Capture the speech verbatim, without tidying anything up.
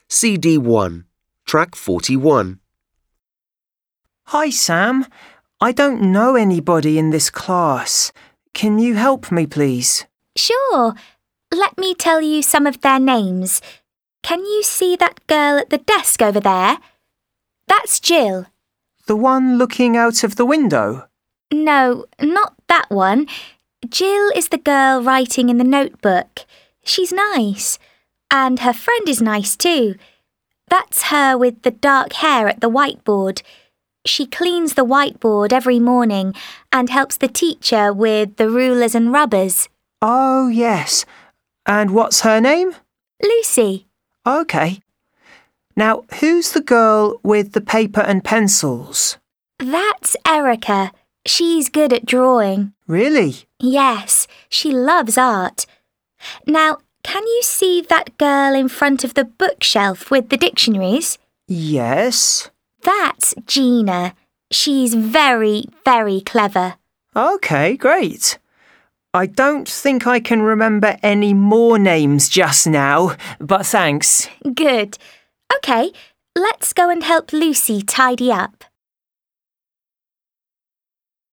C D one, track forty-one. Hi, Sam. I don't know anybody in this class. Can you help me, please? Sure. Let me tell you some of their names. Can you see that girl at the desk over there? That's Jill. The one looking out of the window? No, not that one. Jill is the girl writing in the notebook. She's nice. And her friend is nice too. That's her with the dark hair at the whiteboard. She cleans the whiteboard every morning and helps the teacher with the rulers and rubbers. Oh, yes. And what's her name? Lucy. OK. Now, who's the girl with the paper and pencils? That's Erica. She's good at drawing. Really? Yes, she loves art. Now, can you see that girl in front of the bookshelf with the dictionaries? Yes. That's Gina. She's very, very clever. OK, great. I don't think I can remember any more names just now, but thanks. Good. OK, let's go and help Lucy tidy up.